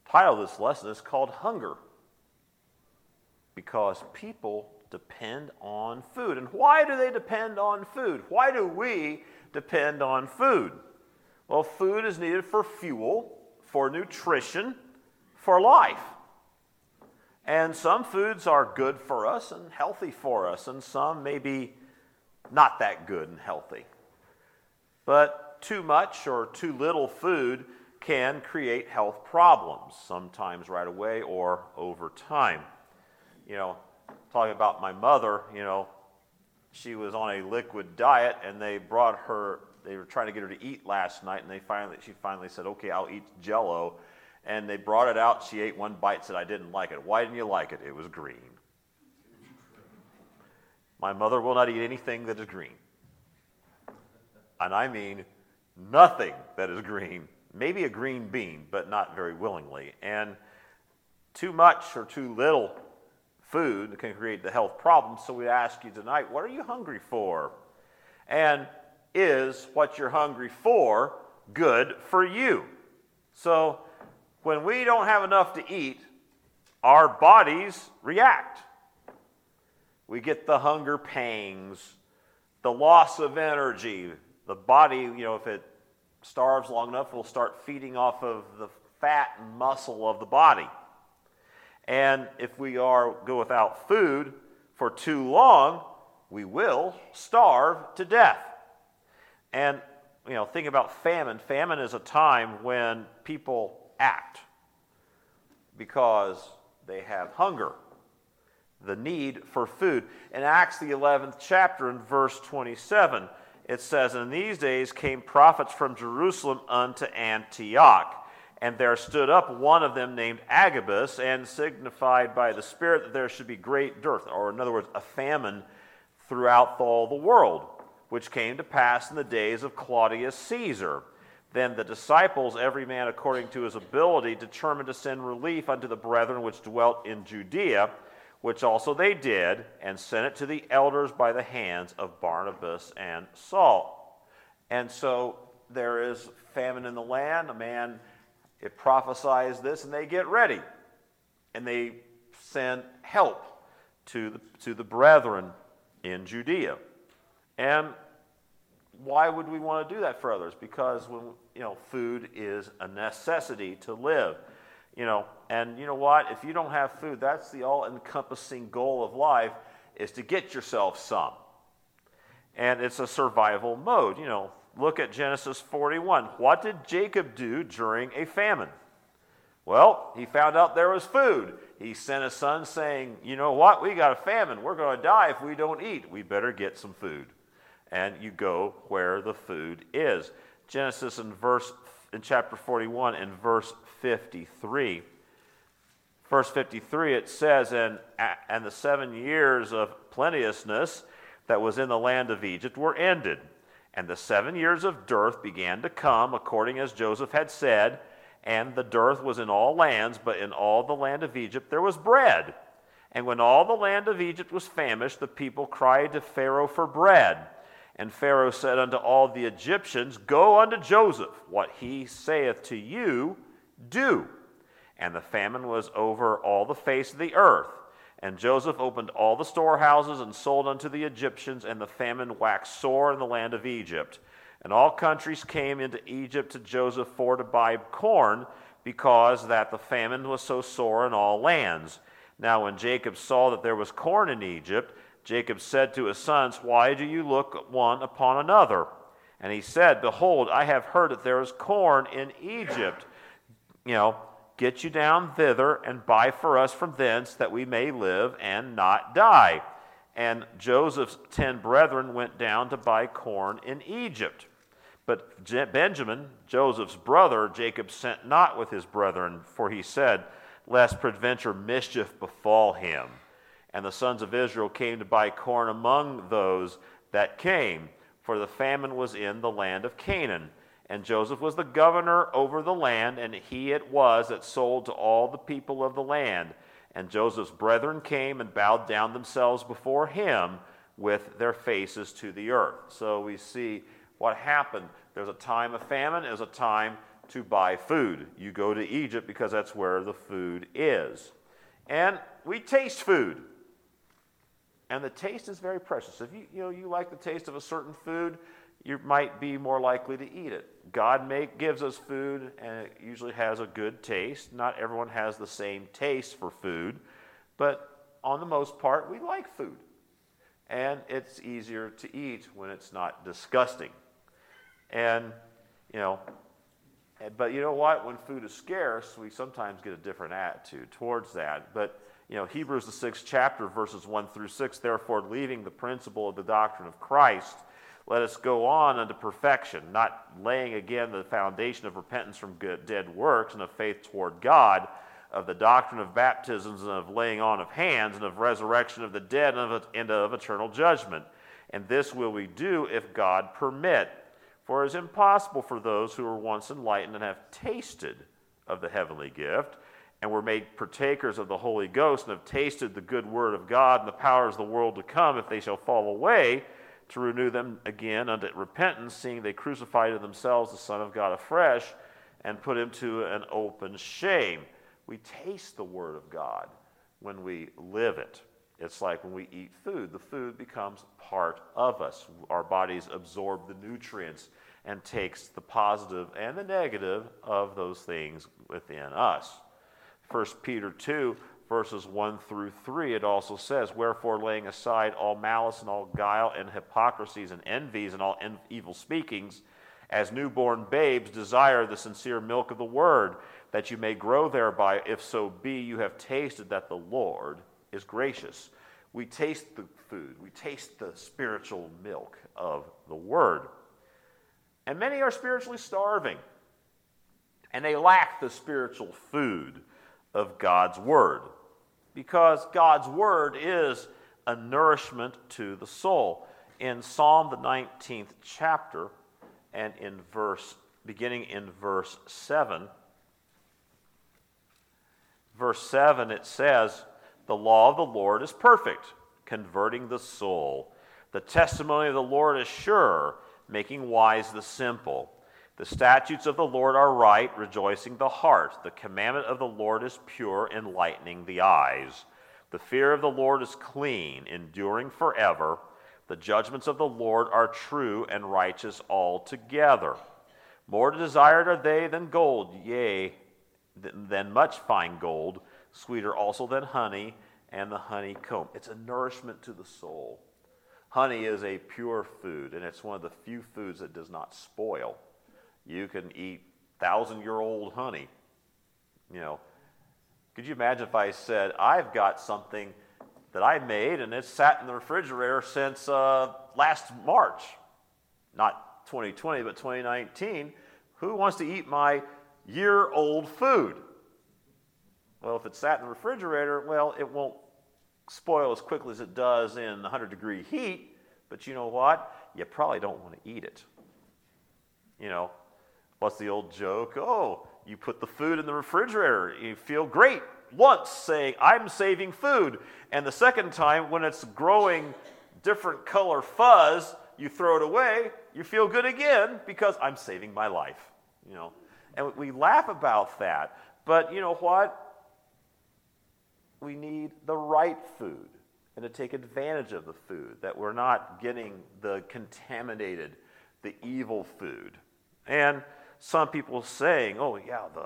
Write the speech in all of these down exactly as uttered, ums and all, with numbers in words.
title of this lesson is called Hunger, because people depend on food. And why do they depend on food? Why do we depend on food? Well, food is needed for fuel, for nutrition, for life. And some foods are good for us and healthy for us, and some may be not that good and healthy. But too much or too little food can create health problems, sometimes right away or over time. You know, talking about my mother, you know, she was on a liquid diet, and they brought her, they were trying to get her to eat last night, and they finally, she finally said, okay, I'll eat Jell-O. And they brought it out. She ate one bite, said, I didn't like it. Why didn't you like it? It was green. My mother will not eat anything that is green. And I mean nothing that is green. Maybe a green bean, but not very willingly. And too much or too little food can create the health problems. So we ask you tonight, what are you hungry for? And is what you're hungry for good for you? So when we don't have enough to eat, our bodies react. We get the hunger pangs, the loss of energy. The body, you know, if it starves long enough, will start feeding off of the fat and muscle of the body. And if we are go without food for too long, we will starve to death. And, you know, think about famine. Famine is a time when people act because they have hunger, the need for food. In Acts, the eleventh chapter, in verse twenty-seven, it says, In these days came prophets from Jerusalem unto Antioch, and there stood up one of them named Agabus, and signified by the Spirit that there should be great dearth, or in other words, a famine throughout all the world, which came to pass in the days of Claudius Caesar. Then the disciples, every man according to his ability, determined to send relief unto the brethren which dwelt in Judea, which also they did, and sent it to the elders by the hands of Barnabas and Saul. And so there is famine in the land. A man, it prophesies this, and they get ready. And they send help to the, to the brethren in Judea. And why would we want to do that for others? Because when you know, food is a necessity to live. You know, and you know what? If you don't have food, that's the all-encompassing goal of life, is to get yourself some. And it's a survival mode. You know, look at Genesis forty-one. What did Jacob do during a famine? Well, he found out there was food. He sent his son saying, you know what? We got a famine. We're going to die if we don't eat. We better get some food. And you go where the food is. Genesis in verse in chapter forty-one and verse fifty-three. Verse fifty-three, it says, and, and the seven years of plenteousness that was in the land of Egypt were ended, and the seven years of dearth began to come, according as Joseph had said, and the dearth was in all lands, but in all the land of Egypt there was bread. And when all the land of Egypt was famished, the people cried to Pharaoh for bread. And Pharaoh said unto all the Egyptians, Go unto Joseph, what he saith to you, do. And the famine was over all the face of the earth. And Joseph opened all the storehouses and sold unto the Egyptians, and the famine waxed sore in the land of Egypt. And all countries came into Egypt to Joseph for to buy corn, because that the famine was so sore in all lands. Now when Jacob saw that there was corn in Egypt, Jacob said to his sons, Why do you look one upon another? And he said, Behold, I have heard that there is corn in Egypt. You know, get you down thither and buy for us from thence, that we may live and not die. And Joseph's ten brethren went down to buy corn in Egypt. But Benjamin, Joseph's brother, Jacob sent not with his brethren, for he said, Lest peradventure mischief befall him. And the sons of Israel came to buy corn among those that came, for the famine was in the land of Canaan. And Joseph was the governor over the land, and he it was that sold to all the people of the land. And Joseph's brethren came and bowed down themselves before him with their faces to the earth. So we see what happened. There's a time of famine, there's a time to buy food. You go to Egypt because that's where the food is. And we taste food. And the taste is very precious. If you, you know, you like the taste of a certain food, you might be more likely to eat it. God make, gives us food, and it usually has a good taste. Not everyone has the same taste for food, but on the most part, we like food. And it's easier to eat when it's not disgusting. And, you know, but you know what? When food is scarce, we sometimes get a different attitude towards that. But, you know, Hebrews, the sixth chapter, verses one through six, therefore, leaving the principle of the doctrine of Christ, let us go on unto perfection, not laying again the foundation of repentance from good, dead works and of faith toward God, of the doctrine of baptisms and of laying on of hands and of resurrection of the dead and of, and of eternal judgment. And this will we do if God permit. For it is impossible for those who were once enlightened and have tasted of the heavenly gift and were made partakers of the Holy Ghost and have tasted the good word of God and the powers of the world to come, if they shall fall away, to renew them again unto repentance, seeing they crucified to themselves the Son of God afresh and put him to an open shame. We taste the word of God when we live it. It's like when we eat food. The food becomes part of us. Our bodies absorb the nutrients and takes the positive and the negative of those things within us. First Peter two, verses one through three, it also says, wherefore laying aside all malice and all guile and hypocrisies and envies and all en- evil speakings, as newborn babes desire the sincere milk of the word, that you may grow thereby, if so be you have tasted that the Lord is gracious. We taste the food. We taste the spiritual milk of the word. And many are spiritually starving, and they lack the spiritual food of God's word, because God's word is a nourishment to the soul. In Psalm the nineteenth chapter, and in verse, beginning in verse seven, verse seven, it says, the law of the Lord is perfect, converting the soul. The testimony of the Lord is sure, making wise the simple. The statutes of the Lord are right, rejoicing the heart. The commandment of the Lord is pure, enlightening the eyes. The fear of the Lord is clean, enduring forever. The judgments of the Lord are true and righteous altogether. More desired are they than gold, yea, than much fine gold, sweeter also than honey and the honeycomb. It's a nourishment to the soul. Honey is a pure food, and it's one of the few foods that does not spoil. You can eat thousand-year-old honey. You know, could you imagine if I said, I've got something that I made, and it's sat in the refrigerator since uh, last March, not twenty twenty, but twenty nineteen. Who wants to eat my year-old food? Well, if it's sat in the refrigerator, well, it won't spoil as quickly as it does in one hundred degree heat, but you know what? You probably don't want to eat it. You know, what's the old joke? Oh, you put the food in the refrigerator, you feel great once saying, I'm saving food. And the second time, when it's growing different color fuzz, you throw it away, you feel good again because I'm saving my life. You know, and we laugh about that. But you know what? We need the right food and to take advantage of the food, that we're not getting the contaminated, the evil food. And some people saying, oh yeah, the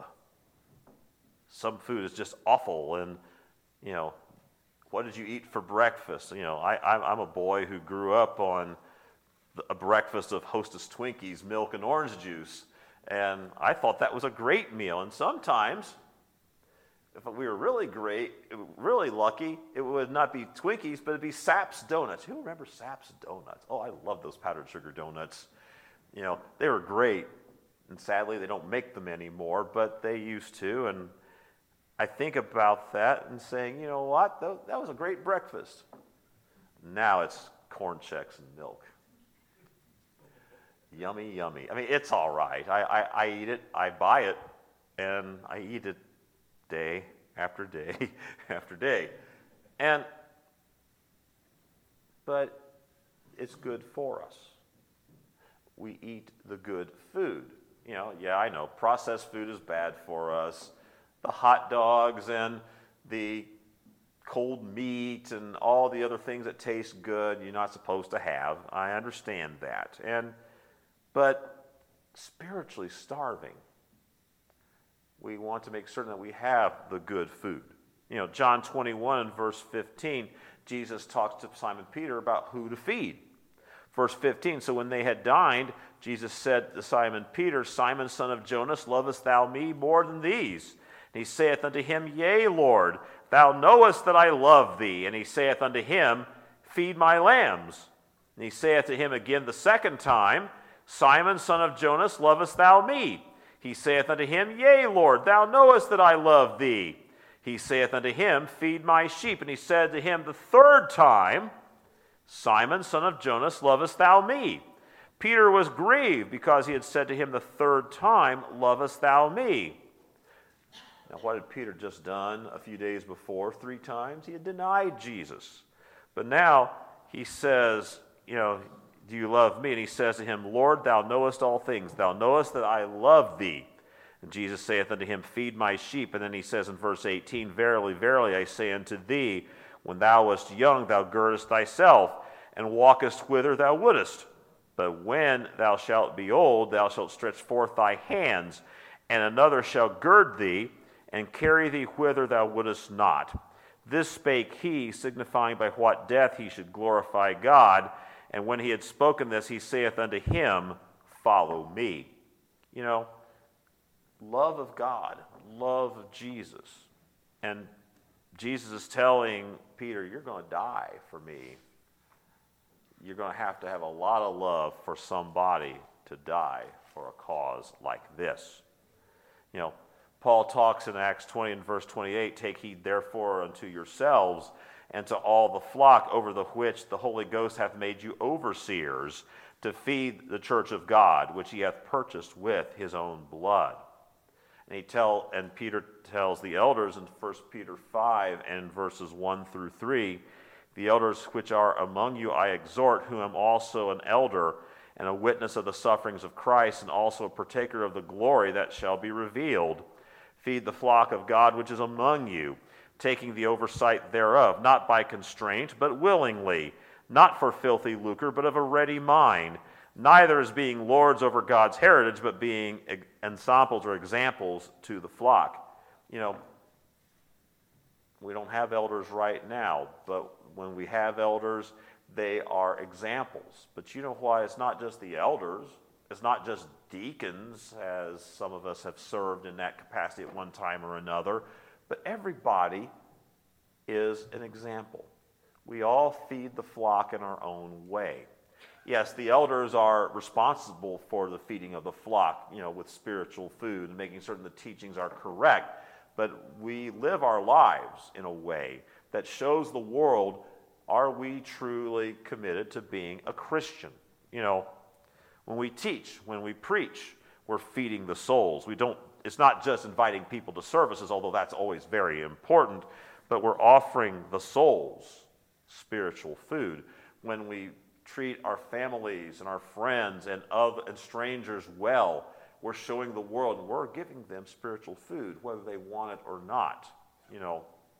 some food is just awful, and you know, what did you eat for breakfast? You know, I, I'm a boy who grew up on a breakfast of Hostess Twinkies, milk and orange juice, and I thought that was a great meal. And sometimes, if we were really great, really lucky, it would not be Twinkies, but it'd be Saps donuts. Who remembers Saps donuts? Oh, I love those powdered sugar donuts. You know, they were great, and sadly they don't make them anymore, but they used to. And I think about that and saying, you know what, that was a great breakfast. Now it's corn checks and milk. Yummy, yummy. I mean, it's all right. I, I, I eat it, I buy it, and I eat it day after day after day. And, but it's good for us. We eat the good food. You know, yeah, I know, processed food is bad for us. The hot dogs and the cold meat and all the other things that taste good you're not supposed to have. I understand that. And but spiritually starving, we want to make certain that we have the good food. You know, John twenty-one and verse fifteen, Jesus talks to Simon Peter about who to feed. Verse fifteen, so when they had dined, Jesus said to Simon Peter, Simon, son of Jonas, lovest thou me more than these? And he saith unto him, Yea, Lord, thou knowest that I love thee. And he saith unto him, Feed my lambs. And he saith to him again the second time, Simon, son of Jonas, lovest thou me? He saith unto him, Yea, Lord, thou knowest that I love thee. He saith unto him, Feed my sheep. And he said to him the third time, Simon, son of Jonas, lovest thou me? Peter was grieved because he had said to him the third time, Lovest thou me? Now, what had Peter just done a few days before? Three times he had denied Jesus. But now he says, you know, do you love me? And he says to him, Lord, thou knowest all things. Thou knowest that I love thee. And Jesus saith unto him, Feed my sheep. And then he says in verse eighteen, Verily, verily, I say unto thee, when thou wast young, thou girdest thyself, and walkest whither thou wouldest. But when thou shalt be old, thou shalt stretch forth thy hands, and another shall gird thee, and carry thee whither thou wouldest not. This spake he, signifying by what death he should glorify God. And when he had spoken this, he saith unto him, Follow me. You know, love of God, love of Jesus. And Jesus is telling Peter, you're going to die for me. You're going to have to have a lot of love for somebody to die for a cause like this. You know, Paul talks in Acts twenty and verse twenty-eight, Take heed therefore unto yourselves and to all the flock over the which the Holy Ghost hath made you overseers, to feed the church of God, which he hath purchased with his own blood. And he tell and Peter tells the elders in First Peter five and verses one through three, The elders which are among you I exhort, who am also an elder and a witness of the sufferings of Christ, and also a partaker of the glory that shall be revealed. Feed the flock of God which is among you, taking the oversight thereof, not by constraint, but willingly, not for filthy lucre, but of a ready mind, neither as being lords over God's heritage, but being ensamples or examples to the flock. You know, we don't have elders right now, but when we have elders, they are examples. But you know why it's not just the elders, it's not just deacons, as some of us have served in that capacity at one time or another, but everybody is an example. We all feed the flock in our own way. Yes, the elders are responsible for the feeding of the flock, you know, with spiritual food and making certain the teachings are correct, but we live our lives in a way that shows the world, are we truly committed to being a Christian? You know, when we teach, when we preach, we're feeding the souls. We don't, it's not just inviting people to services, although that's always very important, but we're offering the souls spiritual food. When we treat our families and our friends and other and strangers well, we're showing the world, and we're giving them spiritual food, whether they want it or not. You know,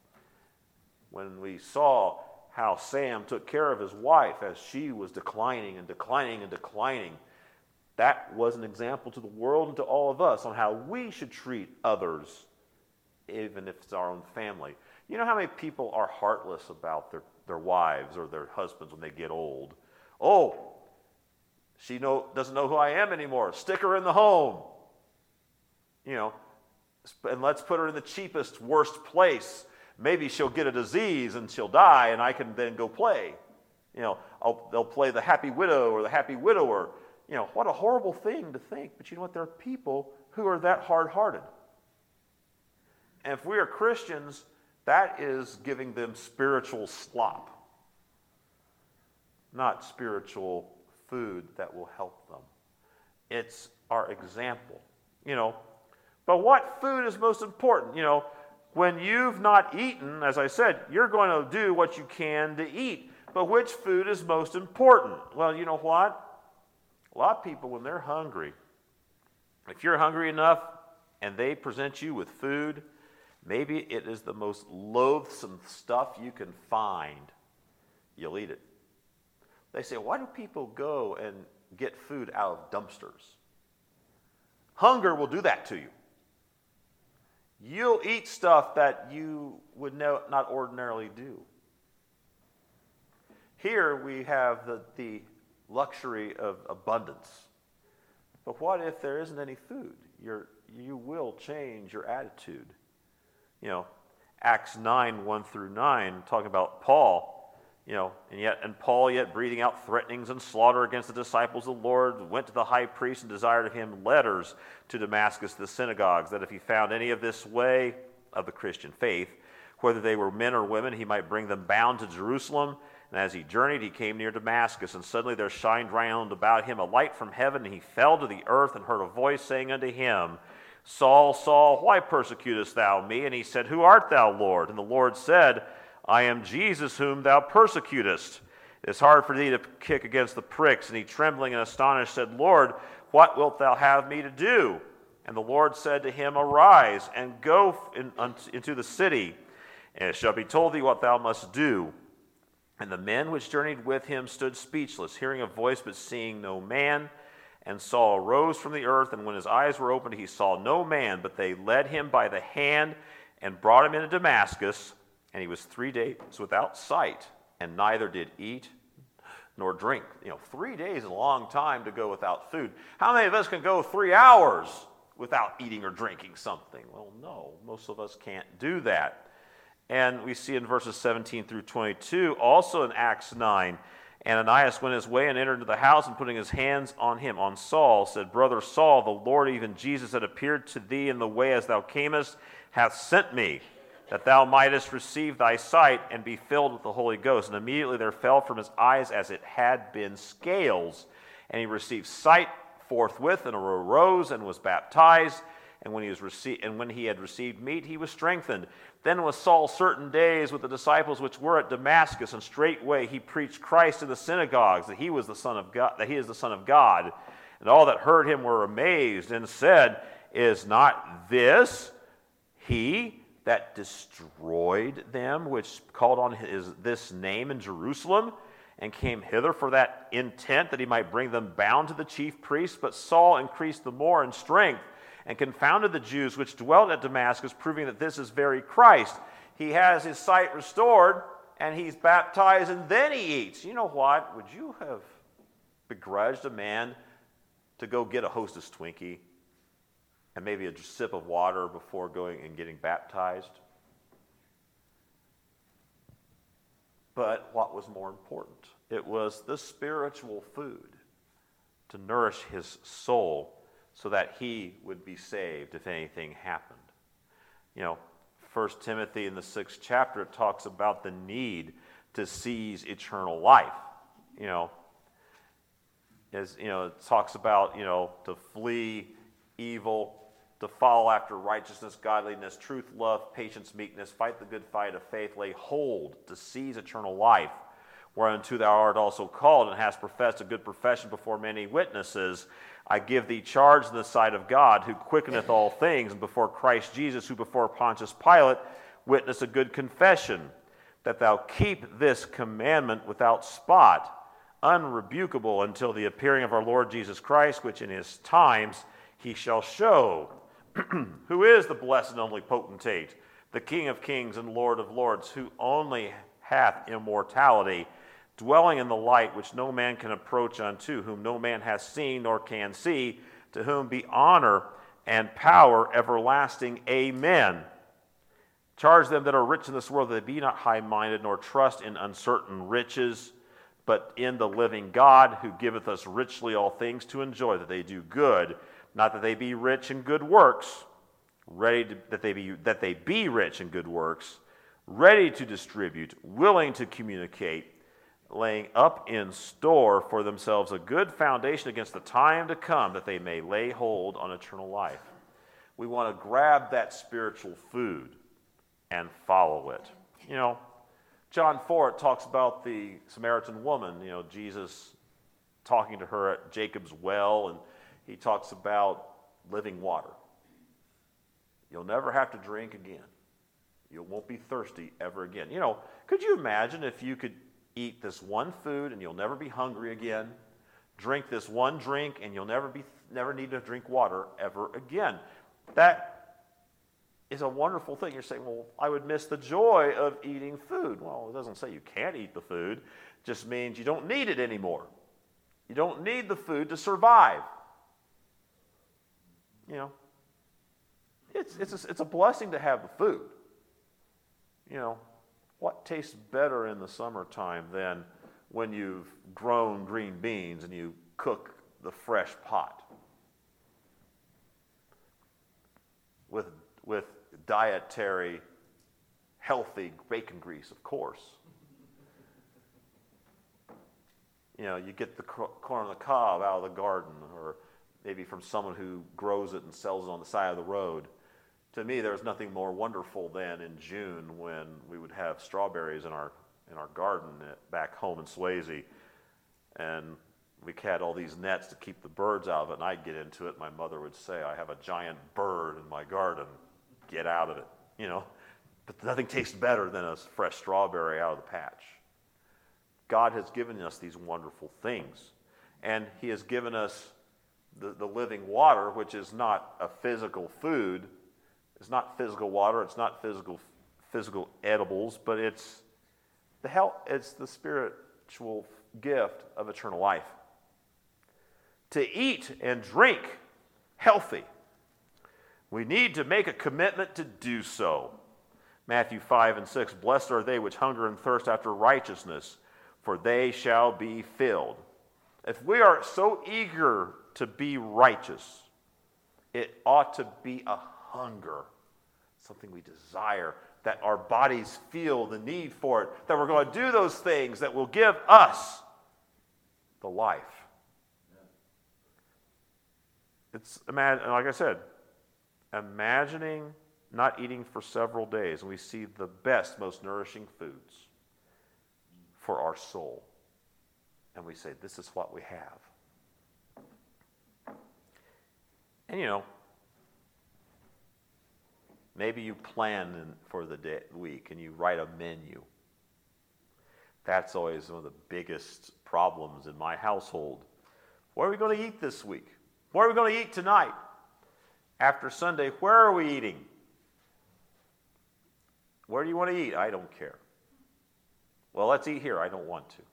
when we saw how Sam took care of his wife as she was declining and declining and declining, that was an example to the world and to all of us on how we should treat others, even if it's our own family. You know how many people are heartless about their, their wives or their husbands when they get old? Oh, she know, doesn't know who I am anymore. Stick her in the home. You know, and let's put her in the cheapest, worst place. Maybe she'll get a disease and she'll die, and I can then go play. You know, I'll, they'll play the happy widow or the happy widower. You know, what a horrible thing to think. But you know what? There are people who are that hard-hearted. And if we are Christians, that is giving them spiritual slop, not spiritual food that will help them. It's our example. You know, but what food is most important? You know, when you've not eaten, as I said, you're going to do what you can to eat. But which food is most important? Well, you know what? A lot of people, when they're hungry, If you're hungry enough and they present you with food, maybe it is the most loathsome stuff you can find, you'll eat it. They say, why do people go and get food out of dumpsters? Hunger will do that to you. You'll eat stuff that you would no, not ordinarily do. Here we have the, the luxury of abundance. But what if there isn't any food? You're, you will change your attitude. You know, Acts nine, one through nine, talking about Paul, you know, and yet, and Paul, yet breathing out threatenings and slaughter against the disciples of the Lord, went to the high priest and desired of him letters to Damascus, the synagogues, that if he found any of this way of the Christian faith, whether they were men or women, he might bring them bound to Jerusalem. And as he journeyed, he came near Damascus, and suddenly there shined round about him a light from heaven, and he fell to the earth and heard a voice saying unto him, Saul, Saul, why persecutest thou me? And he said, Who art thou, Lord? And the Lord said, I am Jesus whom thou persecutest. It is hard for thee to kick against the pricks. And he, trembling and astonished, said, Lord, what wilt thou have me to do? And the Lord said to him, Arise, and go in, un, into the city, and it shall be told thee what thou must do. And the men which journeyed with him stood speechless, hearing a voice but seeing no man. And Saul arose from the earth, and when his eyes were opened, he saw no man, but they led him by the hand and brought him into Damascus. And he was three days without sight, and neither did eat nor drink. You know, three days is a long time to go without food. How many of us can go three hours without eating or drinking something? Well, no, most of us can't do that. And we see in verses seventeen through twenty-two, also in Acts nine, Ananias went his way and entered into the house, and putting his hands on him, on Saul, said, Brother Saul, the Lord, even Jesus, that appeared to thee in the way as thou camest, hath sent me, that thou mightest receive thy sight and be filled with the Holy Ghost. And immediately there fell from his eyes as it had been scales, and he received sight forthwith, and arose and was baptized. And when he was received, and when he had received meat, he was strengthened. Then was Saul certain days with the disciples which were at Damascus, and straightway he preached Christ in the synagogues, that he was the Son of God, that he is the Son of God. And all that heard him were amazed, and said, Is not this he that destroyed them which called on his this name in Jerusalem, and came hither for that intent, that he might bring them bound to the chief priests? But Saul increased the more in strength, and confounded the Jews which dwelt at Damascus, proving that this is very Christ. He has his sight restored, and he's baptized, and then he eats. You know what? Would you have begrudged a man to go get a Hostess Twinkie and maybe a sip of water before going and getting baptized? But what was more important? It was the spiritual food to nourish his soul, so that he would be saved if anything happened. You know, First Timothy in the sixth chapter, it talks about the need to seize eternal life. You know, as you know, it talks about, you know, to flee evil, to follow after righteousness, godliness, truth, love, patience, meekness, fight the good fight of faith, lay hold to seize eternal life, whereunto thou art also called, and hast professed a good profession before many witnesses. I give thee charge in the sight of God, who quickeneth all things, and before Christ Jesus, who before Pontius Pilate witnessed a good confession, that thou keep this commandment without spot, unrebukable, until the appearing of our Lord Jesus Christ, which in his times he shall show, who is the blessed and only potentate, the King of kings and Lord of lords, who only hath immortality, dwelling in the light which no man can approach unto, whom no man hath seen nor can see, to whom be honor and power everlasting. Amen. Charge them that are rich in this world that they be not high-minded, nor trust in uncertain riches, but in the living God, who giveth us richly all things to enjoy, that they do good, not that they be rich in good works, ready to, that they be that they be rich in good works, ready to distribute, willing to communicate, laying up in store for themselves a good foundation against the time to come, that they may lay hold on eternal life. We want to grab that spiritual food and follow it. You know, John four, it talks about the Samaritan woman, you know, Jesus talking to her at Jacob's well, and he talks about living water. You'll never have to drink again. You won't be thirsty ever again. You know, could you imagine if you could eat this one food and you'll never be hungry again, drink this one drink and you'll never be never need to drink water ever again? That is a wonderful thing. You're saying, well, I would miss the joy of eating food. Well, it doesn't say you can't eat the food. It just means you don't need it anymore. You don't need the food to survive. You know, it's, it's, a, it's a blessing to have the food. You know, what tastes better in the summertime than when you've grown green beans and you cook the fresh pot with, with dietary, healthy bacon grease, of course. You know, you get the corn on the cob out of the garden, or maybe from someone who grows it and sells it on the side of the road. To me, there's nothing more wonderful than in June when we would have strawberries in our in our garden at, back home in Swayze, and we had all these nets to keep the birds out of it, and I'd get into it. My mother would say, I have a giant bird in my garden. Get out of it, you know. But nothing tastes better than a fresh strawberry out of the patch. God has given us these wonderful things, and he has given us the, the living water, which is not a physical food. It's not physical water. It's not physical physical edibles, but it's the health, it's the spiritual gift of eternal life. To eat and drink healthy, we need to make a commitment to do so. Matthew five and six, blessed are they which hunger and thirst after righteousness, for they shall be filled. If we are so eager to be righteous, it ought to be a hunger, something we desire, that our bodies feel the need for it, that we're going to do those things that will give us the life. It's, like I said, imagining not eating for several days, and we see the best, most nourishing foods for our soul. And we say, this is what we have. And you know, maybe you plan for the day, week and you write a menu. That's always one of the biggest problems in my household. What are we going to eat this week? What are we going to eat tonight? After Sunday, where are we eating? Where do you want to eat? I don't care. Well, let's eat here. I don't want to.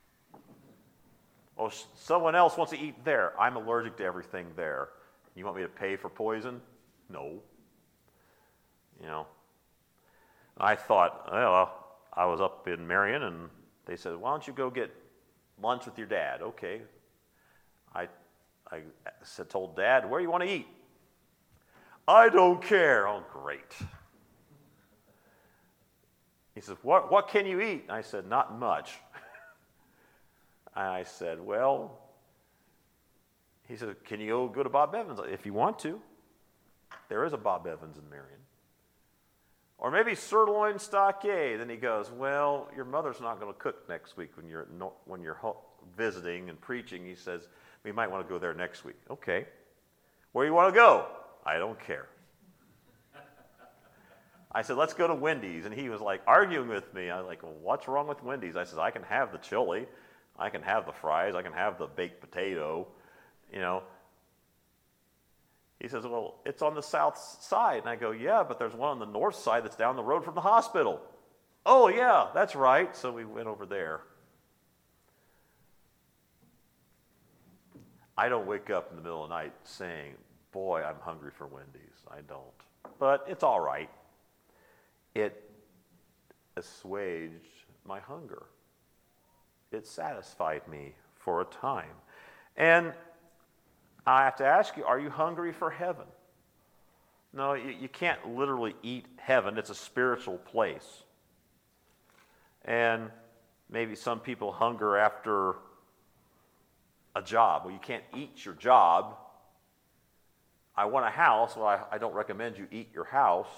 Oh, someone else wants to eat there. I'm allergic to everything there. You want me to pay for poison? No. You know, I thought, well, I was up in Marion, and they said, why don't you go get lunch with your dad? Okay. I I said, told Dad, where do you want to eat? I don't care. Oh, great. He says, what, what can you eat? And I said, not much. And I said, well, he said, can you go, go to Bob Evans? If you want to. There is a Bob Evans in Marion. Or maybe sirloin stockade. Then he goes, well, your mother's not going to cook next week when you're when you're visiting and preaching. He says, we might want to go there next week. Okay. Where do you want to go? I don't care. I said, let's go to Wendy's. And he was like arguing with me. I was like, well, what's wrong with Wendy's? I said, I can have the chili. I can have the fries. I can have the baked potato. You know. He says, well, it's on the south side. And I go, yeah, but there's one on the north side that's down the road from the hospital. Oh, yeah, that's right. So we went over there. I don't wake up in the middle of the night saying, boy, I'm hungry for Wendy's. I don't. But it's all right. It assuaged my hunger. It satisfied me for a time. And I have to ask you, are you hungry for heaven? No, you, you can't literally eat heaven. It's a spiritual place. And maybe some people hunger after a job. Well, you can't eat your job. I want a house. Well, I, I don't recommend you eat your house.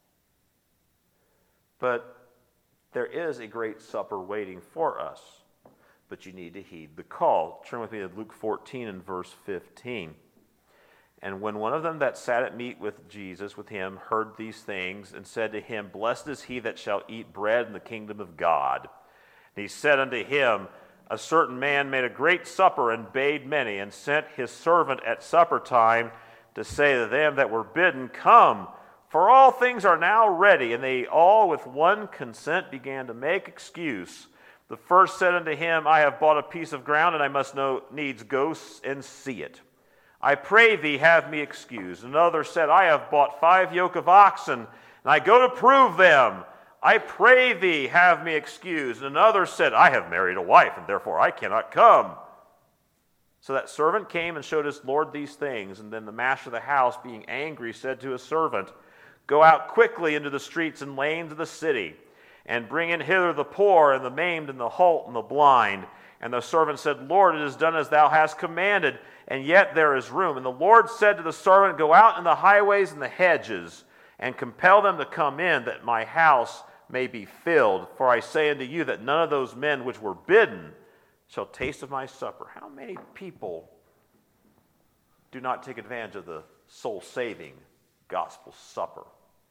But there is a great supper waiting for us. But you need to heed the call. Turn with me to Luke fourteen and verse fifteen. And when one of them that sat at meat with Jesus, with him, heard these things, and said to him, Blessed is he that shall eat bread in the kingdom of God. And he said unto him, A certain man made a great supper, and bade many, and sent his servant at supper time to say to them that were bidden, Come, for all things are now ready. And they all with one consent began to make excuse. The first said unto him, I have bought a piece of ground, and I must no needs go and see it. I pray thee, have me excused. Another said, I have bought five yoke of oxen, and I go to prove them. I pray thee, have me excused. And another said, I have married a wife, and therefore I cannot come. So that servant came and showed his lord these things. And then the master of the house, being angry, said to his servant, Go out quickly into the streets and lanes of the city, and bring in hither the poor, and the maimed, and the halt, and the blind. And the servant said, Lord, it is done as thou hast commanded, and yet there is room. And the Lord said to the servant, Go out in the highways and the hedges, and compel them to come in, that my house may be filled. For I say unto you that none of those men which were bidden shall taste of my supper. How many people do not take advantage of the soul-saving gospel supper?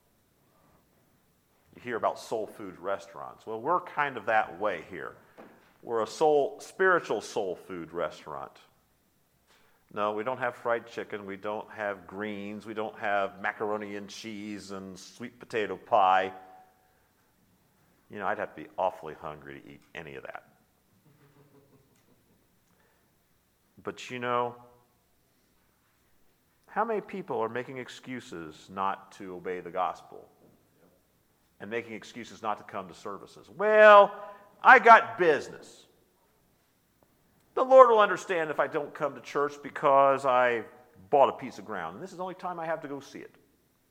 You hear about soul food restaurants. Well, we're kind of that way here. We're a soul, spiritual soul food restaurant. No, we don't have fried chicken. We don't have greens. We don't have macaroni and cheese and sweet potato pie. You know, I'd have to be awfully hungry to eat any of that. But you know, how many people are making excuses not to obey the gospel? And making excuses not to come to services? Well, I got business. The Lord will understand if I don't come to church because I bought a piece of ground. And this is the only time I have to go see it.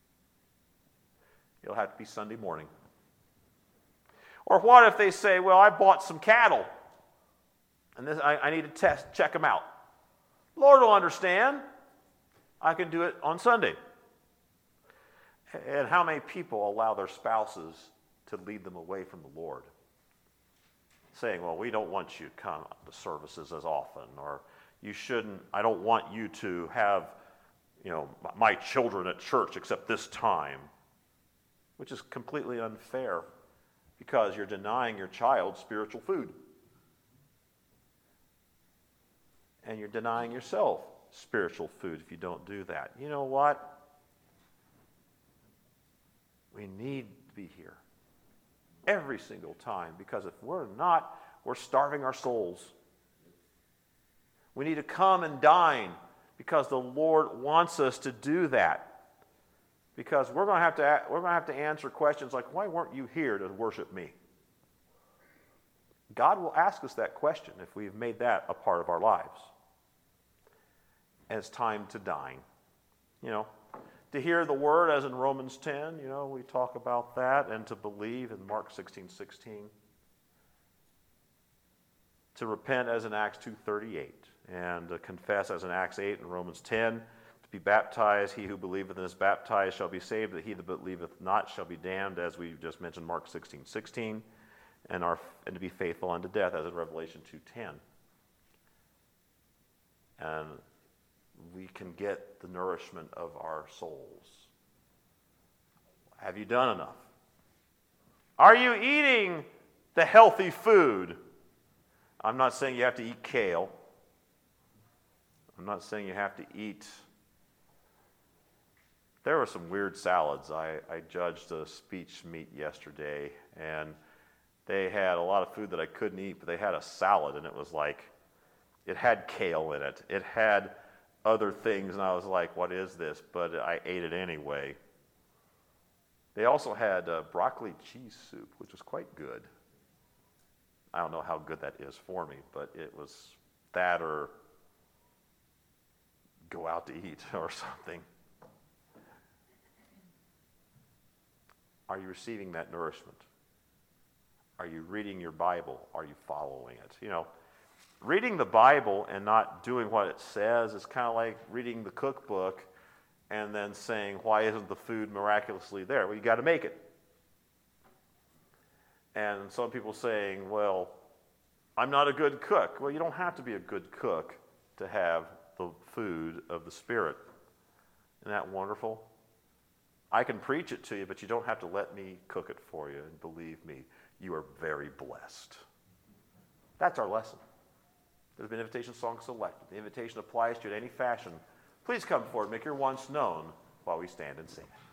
It'll have to be Sunday morning. Or what if they say, well, I bought some cattle, and this, I, I need to test, check them out. Lord will understand. I can do it on Sunday. And how many people allow their spouses to lead them away from the Lord? Saying, well, we don't want you to come to services as often, or you shouldn't, I don't want you to have, you know, my children at church except this time, which is completely unfair because you're denying your child spiritual food. And you're denying yourself spiritual food if you don't do that. You know what? We need to be here every single time, because if we're not, we're starving our souls. We need to come and dine because the Lord wants us to do that. Because we're going to have to we're going to have to answer questions like, why weren't you here to worship me? God will ask us that question if we've made that a part of our lives. And it's time to dine. You know, to hear the word, as in Romans ten, you know, we talk about that, and to believe in Mark sixteen sixteen. To repent, as in Acts two thirty-eight, and to confess, as in Acts eight and Romans ten. To be baptized, he who believeth and is baptized shall be saved, but he that believeth not shall be damned, as we just mentioned, Mark sixteen sixteen, and, our, and to be faithful unto death, as in Revelation two ten. And we can get the nourishment of our souls. Have you done enough? Are you eating the healthy food? I'm not saying you have to eat kale. I'm not saying you have to eat... There were some weird salads. I, I judged a speech meet yesterday, and they had a lot of food that I couldn't eat, but they had a salad, and it was like, it had kale in it. It had other things, and I was like, what is this? But I ate it anyway. They also had uh, broccoli cheese soup, which was quite good. I don't know how good that is for me, but it was that or go out to eat or something. Are you receiving that nourishment? Are you reading your Bible? Are you following it? You know, reading the Bible and not doing what it says is kind of like reading the cookbook and then saying, why isn't the food miraculously there? Well, you got to make it. And some people saying, well, I'm not a good cook. Well, you don't have to be a good cook to have the food of the Spirit. Isn't that wonderful? I can preach it to you, but you don't have to let me cook it for you. And believe me, you are very blessed. That's our lesson. There's been an invitation song selected. The invitation applies to you in any fashion. Please come forward, make your wants known while we stand and sing.